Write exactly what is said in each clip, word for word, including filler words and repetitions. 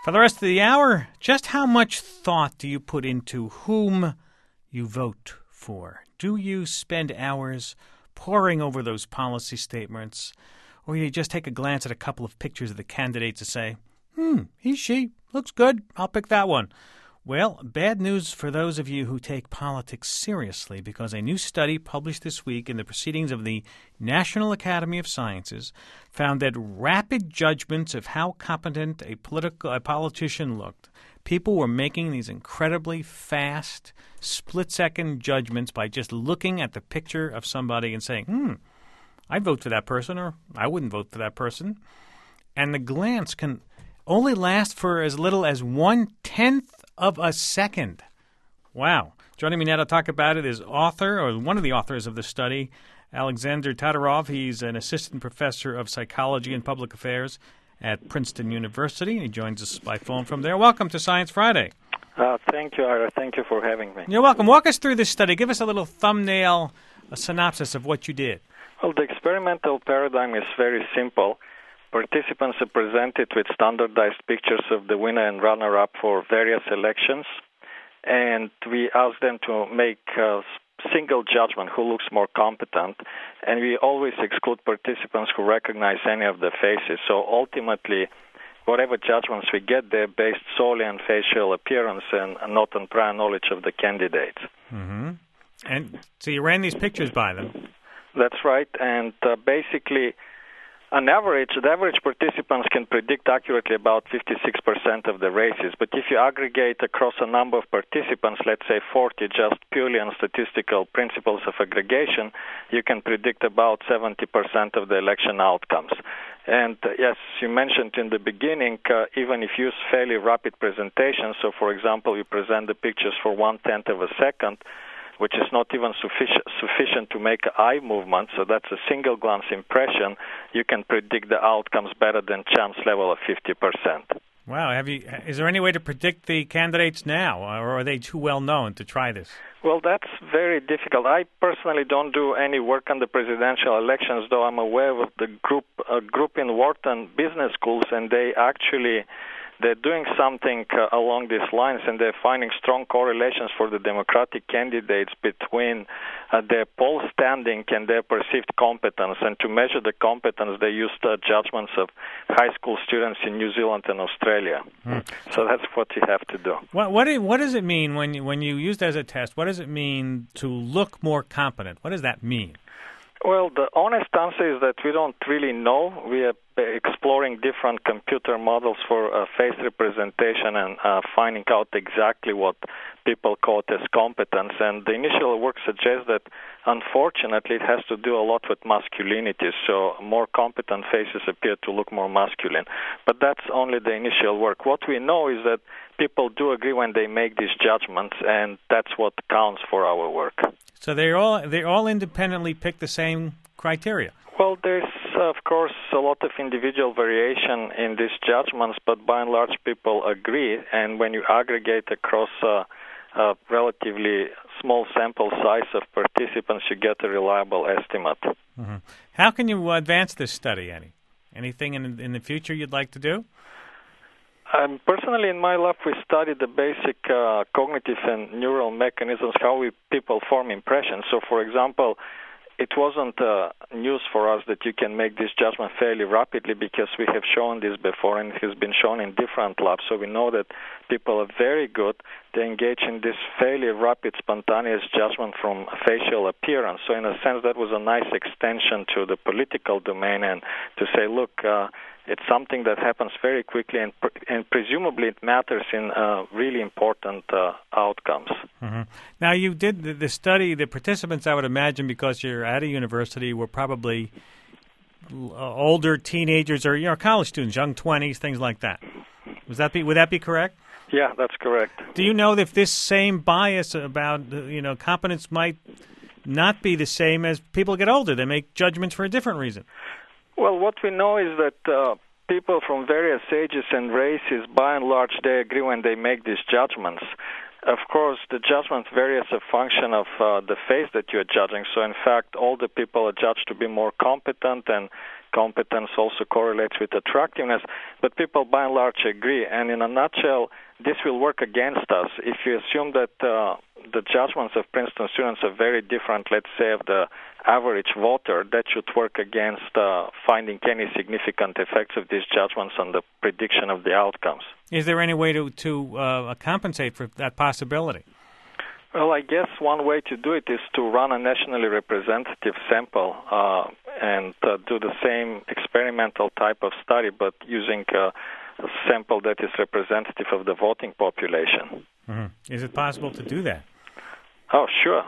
For the rest of the hour, just how much thought do you put into whom you vote for? Do you spend hours poring over those policy statements, or you just take a glance at a couple of pictures of the candidates and say, hmm, he, she, looks good, I'll pick that one? Well, bad news for those of you who take politics seriously, because a new study published this week in the Proceedings of the National Academy of Sciences found that rapid judgments of how competent a political a politician looked, people were making these incredibly fast, split-second judgments by just looking at the picture of somebody and saying, hmm, I'd vote for that person, or I wouldn't vote for that person. And the glance can only last for as little as one-tenth of a second. Wow. Joining me now to talk about it is author, or one of the authors of the study, Alexander Todorov. He's an assistant professor of psychology and public affairs at Princeton University. He joins us by phone from there. Welcome to Science Friday. Uh, thank you, Ira. Thank you for having me. You're welcome. Walk us through this study. Give us a little thumbnail, a synopsis of what you did. Well, the experimental paradigm is very simple. Participants are presented with standardized pictures of the winner and runner-up for various elections, and we ask them to make a single judgment who looks more competent, and we always exclude participants who recognize any of the faces. So ultimately, whatever judgments we get, they're based solely on facial appearance and not on prior knowledge of the candidates. Mm-hmm. And so you ran these pictures by them. That's right, and uh, basically, on average, the average participants can predict accurately about fifty-six percent of the races. But if you aggregate across a number of participants, let's say forty, just purely on statistical principles of aggregation, you can predict about seventy percent of the election outcomes. And uh, yes, you mentioned in the beginning, uh, even if you use fairly rapid presentations, so for example, you present the pictures for one-tenth of a second, which is not even sufficient sufficient to make eye movement, so that's a single glance impression, you can predict the outcomes better than chance level of fifty percent. Wow. Have you? Is there any way to predict the candidates now, or are they too well known to try this? Well, that's very difficult. I personally don't do any work on the presidential elections, though I'm aware of the group, a group in Wharton business schools, and they actually They're doing something uh, along these lines, and they're finding strong correlations for the Democratic candidates between uh, their poll standing and their perceived competence. And to measure the competence, they used uh, judgments of high school students in New Zealand and Australia. Mm. So that's what you have to do. What what, do, what does it mean when you, when you use it as a test? What does it mean to look more competent? What does that mean? Well, the honest answer is that we don't really know. We are exploring different computer models for uh, face representation and uh, finding out exactly what people quote as competence. And the initial work suggests that, unfortunately, it has to do a lot with masculinity. So more competent faces appear to look more masculine. But that's only the initial work. What we know is that people do agree when they make these judgments, and that's what counts for our work. So they all they all independently pick the same criteria. Well, there's, of course, a lot of individual variation in these judgments, but by and large, people agree. And when you aggregate across a, a relatively small sample size of participants, you get a reliable estimate. Mm-hmm. How can you advance this study, Eddie? Anything in, in the future you'd like to do? Um, personally, in my lab, we study the basic uh, cognitive and neural mechanisms, how we people form impressions. So, for example, it wasn't uh, news for us that you can make this judgment fairly rapidly, because we have shown this before, and it has been shown in different labs. So we know that people are very good. They engage in this fairly rapid, spontaneous judgment from facial appearance. So in a sense, that was a nice extension to the political domain, and to say, look, uh, it's something that happens very quickly, and, pre- and presumably it matters in uh, really important uh, outcomes. Mm-hmm. Now, you did the, the study, the participants, I would imagine, because you're at a university, were probably uh, older teenagers or you know, college students, young twenties, things like that. Was that be, would that be correct? Yeah, that's correct. Do you know if this same bias about you know competence might not be the same as people get older? They make judgments for a different reason. Well, what we know is that uh, people from various ages and races, by and large, they agree when they make these judgments. Of course, the judgment varies as a function of uh, the face that you're judging. So, in fact, older people are judged to be more competent, and competence also correlates with attractiveness, but people by and large agree. And in a nutshell, this will work against us. If you assume that uh, the judgments of Princeton students are very different, let's say, of the average voter, that should work against uh, finding any significant effects of these judgments on the prediction of the outcomes. Is there any way to, to uh, compensate for that possibility? Well, I guess one way to do it is to run a nationally representative sample uh, and uh, do the same experimental type of study, but using uh, a sample that is representative of the voting population. Mm-hmm. Is it possible to do that? Oh, sure.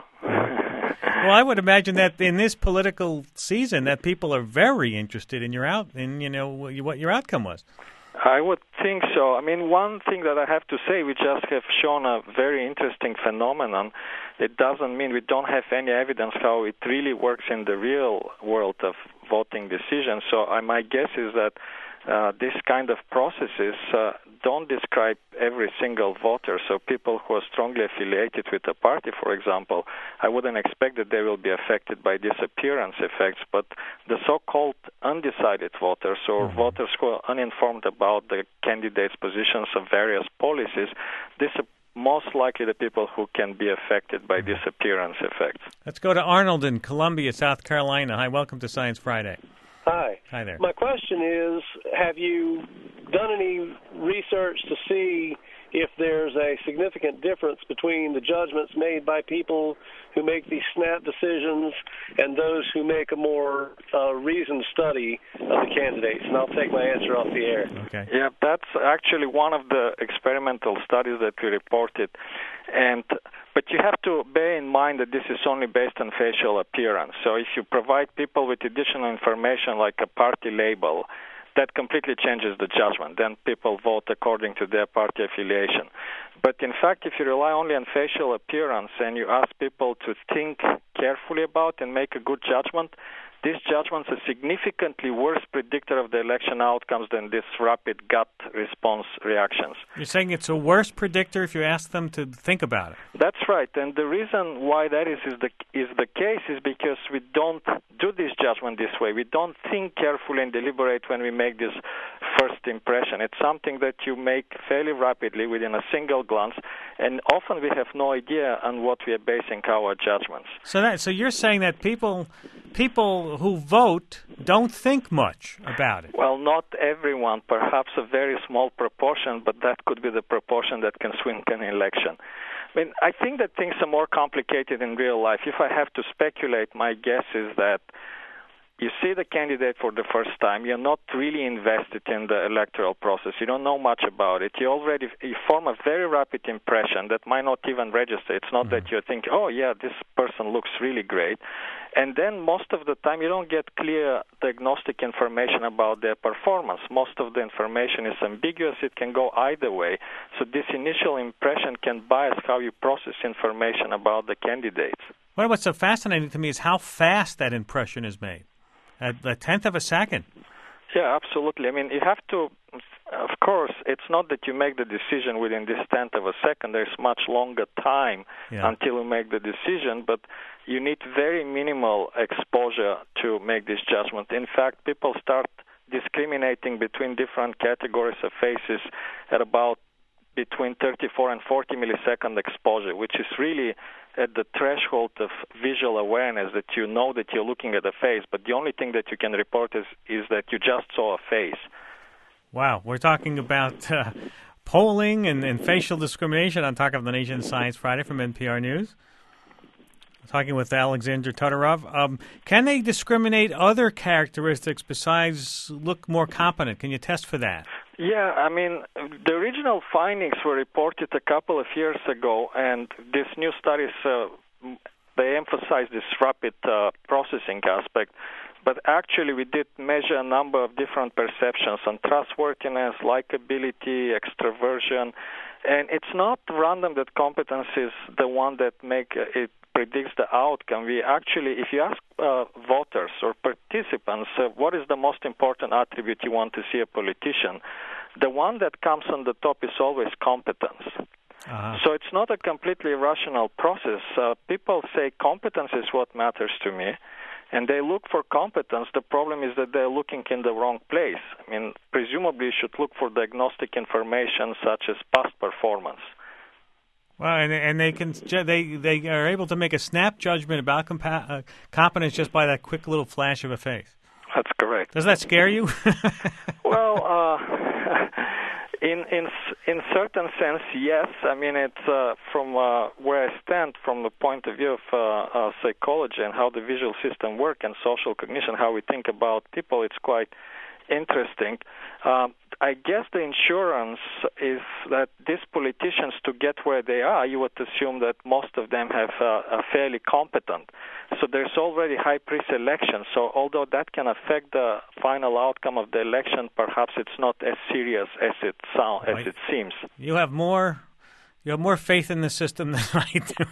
Well, I would imagine that in this political season, that people are very interested in your out, in you know what your outcome was. I would think so. I mean, one thing that I have to say, we just have shown a very interesting phenomenon. It doesn't mean we don't have any evidence how it really works in the real world of voting decisions. So uh, my guess is that uh, this kind of processes uh, don't describe every single voter. So people who are strongly affiliated with a party, for example, I wouldn't expect that they will be affected by disappearance effects. But the so-called undecided voters, or mm-hmm. voters who are uninformed about the candidates' positions of various policies, this are most likely the people who can be affected by disappearance effects. Let's go to Arnold in Columbia, South Carolina. Hi, welcome to Science Friday. Hi. Hi there. My question is, have you done any research to see if there's a significant difference between the judgments made by people who make these snap decisions and those who make a more uh, reasoned study of the candidates? And I'll take my answer off the air. Okay. Yeah, that's actually one of the experimental studies that we reported. And but you have to bear in mind that this is only based on facial appearance. So if you provide people with additional information like a party label, that completely changes the judgment. Then people vote according to their party affiliation. But in fact, if you rely only on facial appearance and you ask people to think carefully about and make a good judgment, these judgments are significantly worse predictor of the election outcomes than this rapid gut response reactions. You're saying it's a worse predictor if you ask them to think about it? That's right. And the reason why that is is the, is the case is because we don't do this judgment this way. We don't think carefully and deliberate when we make this first impression. It's something that you make fairly rapidly within a single glance, and often we have no idea on what we are basing our judgments. So that so you're saying that people people who vote don't think much about it? Well, not everyone, perhaps a very small proportion, but that could be the proportion that can swing an election. I mean, I think that things are more complicated in real life. If I have to speculate, my guess is that you see the candidate for the first time, you're not really invested in the electoral process, you don't know much about it, you already you form a very rapid impression that might not even register. It's not mm-hmm. that you think, oh yeah, this person looks really great. And then most of the time you don't get clear diagnostic information about their performance. Most of the information is ambiguous, it can go either way. So this initial impression can bias how you process information about the candidates. Well, what's so fascinating to me is how fast that impression is made. At a tenth of a second. Yeah, absolutely. I mean, you have to, of course, it's not that you make the decision within this tenth of a second. There's much longer time yeah. until you make the decision, but you need very minimal exposure to make this judgment. In fact, people start discriminating between different categories of faces at about between thirty-four and forty millisecond exposure, which is really at the threshold of visual awareness that you know that you're looking at a face, but the only thing that you can report is, is that you just saw a face. Wow. We're talking about uh, polling and, and facial discrimination on Talk of the Nation Science Friday from N P R News. Talking with Alexander Todorov. Um, can they discriminate other characteristics besides look more competent? Can you test for that? Yeah, I mean, the original findings were reported a couple of years ago, and these new studies, uh, they emphasize this rapid uh, processing aspect. But actually, we did measure a number of different perceptions on trustworthiness, likability, extroversion, and it's not random that competence is the one that make it predicts the outcome. We actually, if you ask uh, voters or participants, uh, what is the most important attribute you want to see a politician, the one that comes on the top is always competence. Uh-huh. So it's not a completely rational process. Uh, people say competence is what matters to me. and they look for competence. The problem is that they're looking in the wrong place. I mean, presumably you should look for diagnostic information such as past performance. Well, and, and they can they they are able to make a snap judgment about compa- uh, competence just by that quick little flash of a face. That's correct. Does that scare you? Well, uh, in in in certain sense, yes. I mean, it's uh, from uh, where I stand, from the point of view of uh, uh, psychology and how the visual system works and social cognition, how we think about people. It's quite interesting. Um, I guess the insurance is that these politicians, to get where they are, you would assume that most of them have uh, are fairly competent. So there's already high pre-selection. So although that can affect the final outcome of the election, perhaps it's not as serious as it sound, as it seems. You have more, you have more faith in the system than I do.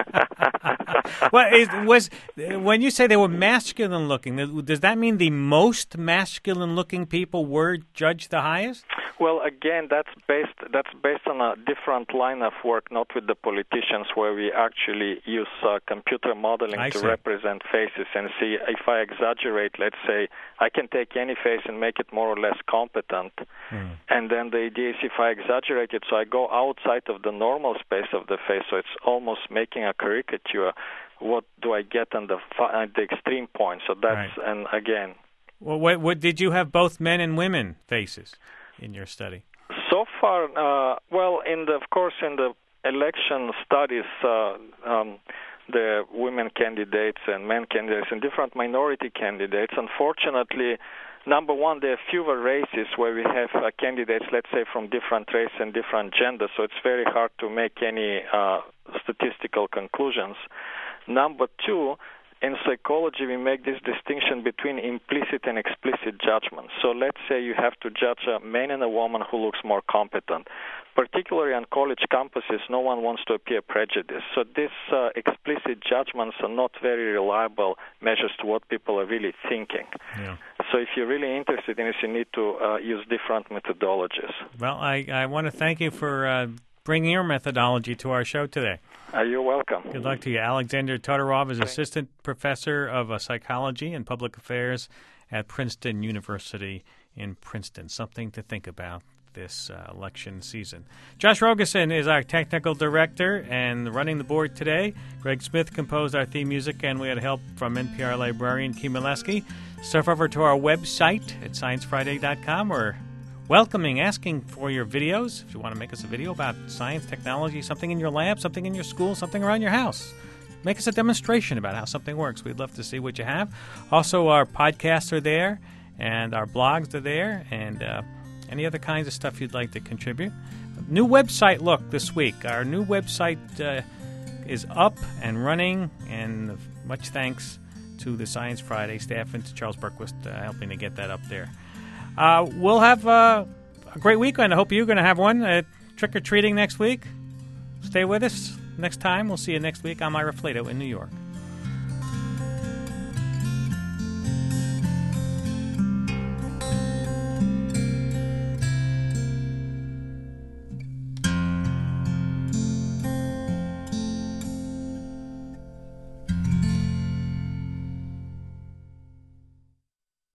Well, is, was when you say they were masculine looking, does that mean the most masculine looking people were judged the highest? Well, again, that's based that's based on a different line of work, not with the politicians, where we actually use uh, computer modeling I to see. represent faces and see if I exaggerate. Let's say I can take any face and make it more or less competent, Hmm. and then the idea is if I exaggerate it, so I go outside of the normal space of the face, so it's almost making a caricature. What do I get on the fi- at the extreme point? So that's Right. and again. Well, what, what did you have both men and women faces in your study? So far, uh, well, in the, of course, in the election studies, uh, um, the women candidates and men candidates and different minority candidates. Unfortunately, number one, there are fewer races where we have uh, candidates, let's say, from different race and different genders, so it's very hard to make any uh, statistical conclusions. Number two, in psychology, we make this distinction between implicit and explicit judgment. So let's say you have to judge a man and a woman who looks more competent. Particularly on college campuses, no one wants to appear prejudiced. So these uh, explicit judgments are not very reliable measures to what people are really thinking. Yeah. So if you're really interested in this, you need to uh, use different methodologies. Well, I, I want to thank you for uh, bringing your methodology to our show today. Uh, you're welcome. Good luck to you. Alexander Todorov is Assistant Professor of uh, Psychology and Public Affairs at Princeton University in Princeton. Something to think about this uh, election season. Josh Rogosin is our Technical Director and running the board today. Greg Smith composed our theme music, and we had help from N P R librarian Kim Mileski. Surf over to our website at science friday dot com. We're welcoming, asking for your videos. If you want to make us a video about science, technology, something in your lab, something in your school, something around your house, make us a demonstration about how something works. We'd love to see what you have. Also, our podcasts are there, and our blogs are there, and uh, any other kinds of stuff you'd like to contribute. New website look this week. Our new website uh, is up and running, and much thanks to the Science Friday staff and to Charles Berquist uh, helping to get that up there. Uh, we'll have uh, a great weekend. I hope you're going to have one. Uh, trick-or-treating next week. Stay with us next time. We'll see you next week on Myra Flato in New York.